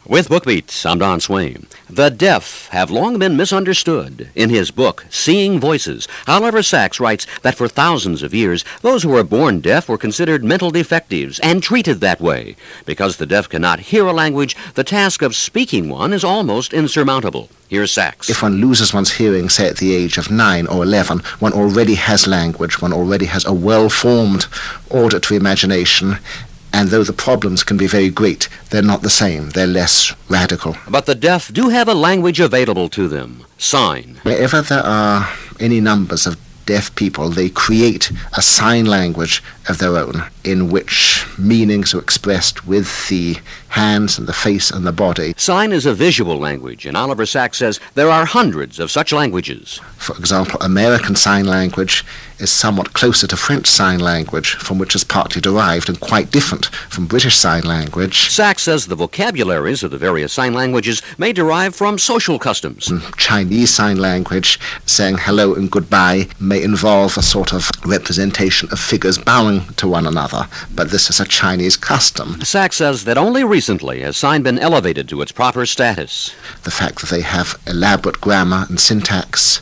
With BookBeat, I'm Don Swain. The deaf have long been misunderstood. In his book, Seeing Voices, Oliver Sacks writes that for thousands of years, those who were born deaf were considered mental defectives and treated that way. Because the deaf cannot hear a language, the task of speaking one is almost insurmountable. Here's Sacks. If one loses one's hearing, say at the age of 9 or 11, one already has language, one already has a well-formed auditory imagination, and though the problems can be very great, they're not the same. They're less radical. But the deaf do have a language available to them, sign. Wherever there are any numbers of deaf people, they create a sign language of their own in which meanings are expressed with the hands and the face and the body. Sign is a visual language, and Oliver Sacks says there are hundreds of such languages. For example, American Sign Language is somewhat closer to French Sign Language, from which it's partly derived, and quite different from British Sign Language. Sacks says the vocabularies of the various sign languages may derive from social customs. Chinese Sign Language, saying hello and goodbye, may involve a sort of representation of figures bowing to one another, but this is a Chinese custom. Sacks says that only recently has sign been elevated to its proper status. The fact that they have elaborate grammar and syntax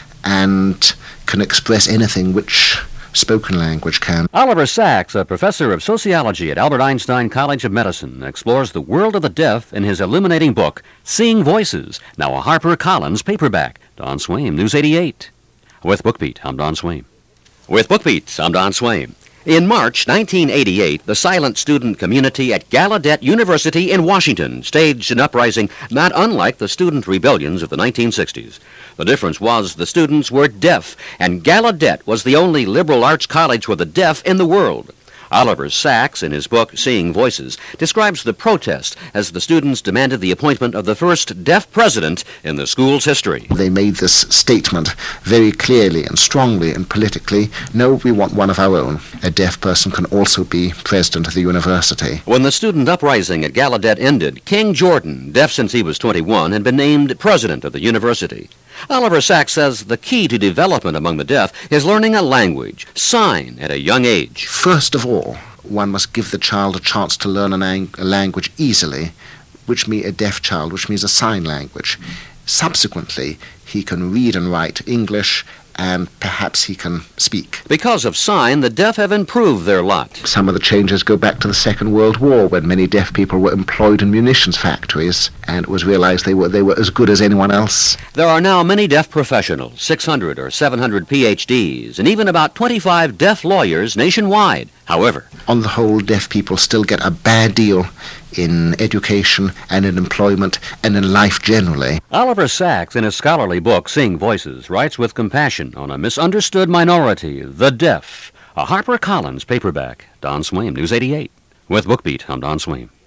and can express anything which spoken language can. Oliver Sacks, a professor of sociology at Albert Einstein College of Medicine, explores the world of the deaf in his illuminating book, Seeing Voices, now a HarperCollins paperback. Don Swain, News 88. With BookBeat, I'm Don Swain. With BookBeat, I'm Don Swain. In March 1988, the silent student community at Gallaudet University in Washington staged an uprising not unlike the student rebellions of the 1960s. The difference was the students were deaf, and Gallaudet was the only liberal arts college for the deaf in the world. Oliver Sacks, in his book Seeing Voices, describes the protest as the students demanded the appointment of the first deaf president in the school's history. They made this statement very clearly and strongly and politically. No, we want one of our own. A deaf person can also be president of the university. When the student uprising at Gallaudet ended, King Jordan, deaf since he was 21, had been named president of the university. Oliver Sacks says the key to development among the deaf is learning a language, sign, at a young age. First of all, one must give the child a chance to learn a language easily, which means a deaf child, which means a sign language. Subsequently, he can read and write English, and perhaps he can speak. Because of sign, the deaf have improved their lot. Some of the changes go back to the Second World War, when many deaf people were employed in munitions factories, and it was realized they were as good as anyone else. There are now many deaf professionals, 600 or 700 PhDs, and even about 25 deaf lawyers nationwide. However, on the whole, deaf people still get a bad deal in education and in employment and in life generally. Oliver Sacks, in his scholarly book, Seeing Voices, writes with compassion on a misunderstood minority, the deaf. A HarperCollins paperback. Don Swain, News 88. With BookBeat, I'm Don Swain.